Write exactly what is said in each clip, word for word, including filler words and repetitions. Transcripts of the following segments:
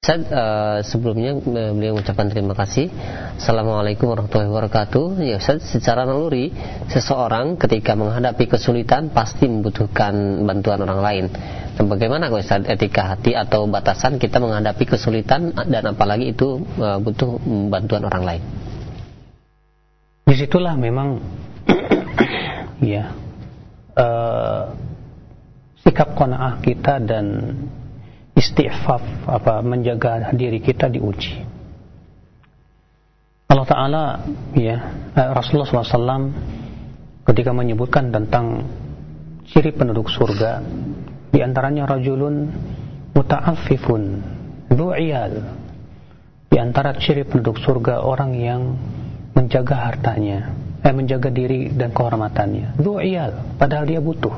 Ustaz, uh, sebelumnya uh, beliau mengucapkan terima kasih. Assalamualaikum warahmatullahi wabarakatuh. Ya Ustaz, secara naluri seseorang ketika menghadapi kesulitan pasti membutuhkan bantuan orang lain. Dan bagaimana Ustaz etika hati atau batasan kita menghadapi kesulitan dan apalagi itu uh, butuh bantuan orang lain? Disitulah memang ya uh, sikap qanaah kita dan istighfaf apa menjaga diri kita diuji. Allah Ta'ala ya Rasulullah shallallahu alaihi wasallam ketika menyebutkan tentang ciri penduduk surga, di antaranya rajulun muta'affifun du'iyal. Di antara ciri penduduk surga orang yang menjaga hartanya, eh menjaga diri dan kehormatannya. Du'iyal, padahal dia butuh.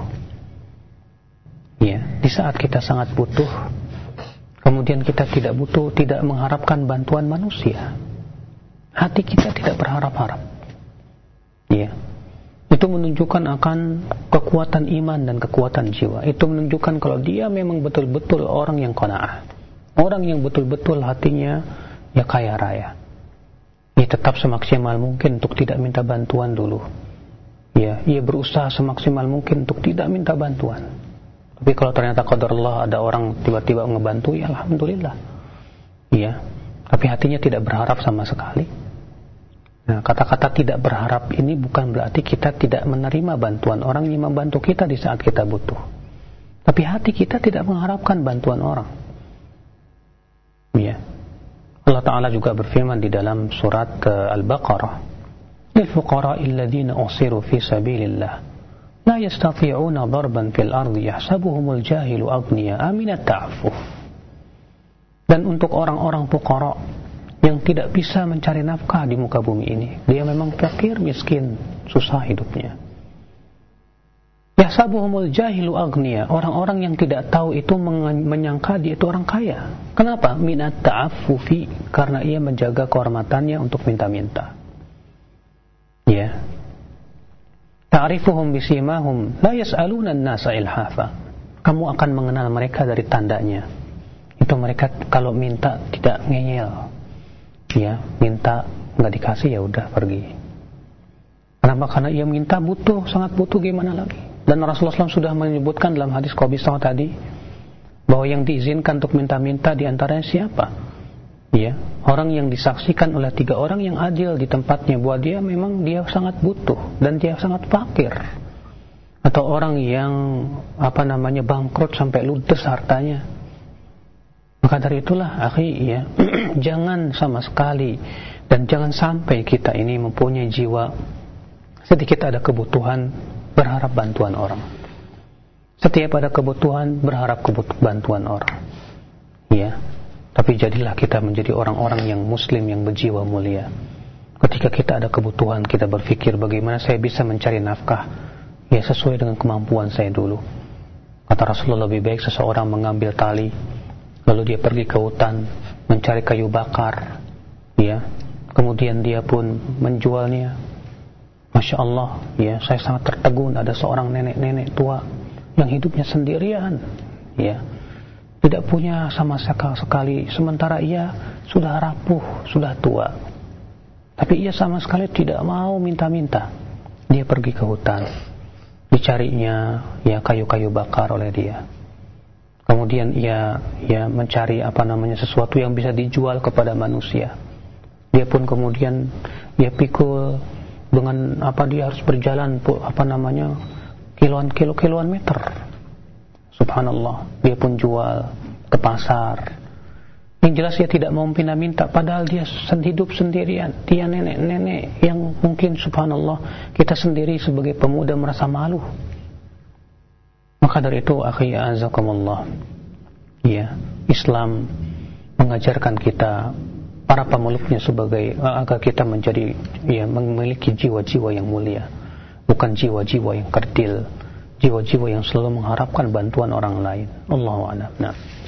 Ya, di saat kita sangat butuh, kemudian kita tidak butuh, tidak mengharapkan bantuan manusia, hati kita tidak berharap-harap. Ya, itu menunjukkan akan kekuatan iman dan kekuatan jiwa. Itu menunjukkan kalau dia memang betul-betul orang yang qanaah, orang yang betul-betul hatinya ya kaya raya. Ia tetap semaksimal mungkin untuk tidak minta bantuan dulu. Ya, ia berusaha semaksimal mungkin untuk tidak minta bantuan. Tapi kalau ternyata qadarullah ada orang tiba-tiba ngebantu, ya alhamdulillah. Iya. Tapi hatinya tidak berharap sama sekali. Nah, kata-kata tidak berharap ini bukan berarti kita tidak menerima bantuan orang yang membantu kita di saat kita butuh. Tapi hati kita tidak mengharapkan bantuan orang. Iya. Allah Ta'ala juga berfirman di dalam surat uh, Al-Baqarah, lil fuqara'il ladzina usiru fi sabilillah la yastati'una darban fil ardi yahsabuhumul jahilu aghniya'a minat ta'affuf. Dan untuk orang-orang fuqara yang tidak bisa mencari nafkah di muka bumi ini, dia memang fakir, miskin, susah hidupnya. Yahsabuhumul jahilu aghniya, orang-orang yang tidak tahu itu menyangka dia itu orang kaya. Kenapa? Minat ta'affufi, karena ia menjaga kehormatannya untuk minta-minta. Ya. Ta'rifuhum bisimahum la yas'aluna an-nasa ilhafa. Kamu akan mengenal mereka dari tandanya. Itu mereka kalau minta tidak ngeyel. Ya, minta enggak dikasih ya udah pergi. Kenapa? Karena ia minta butuh, sangat butuh, gimana lagi? Dan Rasulullah shallallahu alaihi wasallam sudah menyebutkan dalam hadis Qabisah tadi bahwa yang diizinkan untuk minta-minta di antaranya siapa? Ya, orang yang disaksikan oleh tiga orang yang adil di tempatnya bahwa dia memang dia sangat butuh dan dia sangat fakir, atau orang yang apa namanya bangkrut sampai ludes hartanya. Maka dari itulah akhi ya, jangan sama sekali dan jangan sampai kita ini mempunyai jiwa sedikit ada kebutuhan berharap bantuan orang. Setiap ada kebutuhan berharap kebutuhan bantuan orang. Ya. Tapi jadilah kita menjadi orang-orang yang muslim, yang berjiwa mulia. Ketika kita ada kebutuhan, kita berpikir bagaimana saya bisa mencari nafkah ya sesuai dengan kemampuan saya dulu. Kata Rasulullah, lebih baik seseorang mengambil tali lalu dia pergi ke hutan mencari kayu bakar, ya, kemudian dia pun menjualnya. Masya Allah, ya, saya sangat tertegun ada seorang nenek-nenek tua yang hidupnya sendirian, ya, tidak punya sama sekali, sementara ia sudah rapuh, sudah tua. Tapi ia sama sekali tidak mau minta-minta. Dia pergi ke hutan, dicarinya ya kayu-kayu bakar oleh dia. Kemudian ia ya mencari apa namanya sesuatu yang bisa dijual kepada manusia. Dia pun kemudian dia pikul dengan apa, dia harus berjalan apa namanya kiloan kilo kiloan meter. Subhanallah, dia pun jual ke pasar. Yang jelas dia tidak mau minta-minta, padahal dia hidup sendirian. Dia nenek-nenek yang mungkin subhanallah kita sendiri sebagai pemuda merasa malu. Maka dari itu akhi azakumullah, ya, Islam mengajarkan kita para pemeluknya sebagai agar kita menjadi ya memiliki jiwa-jiwa yang mulia, bukan jiwa-jiwa yang kerdil, jiwa-jiwa yang selalu mengharapkan bantuan orang lain. Allahu a'lam. Nah.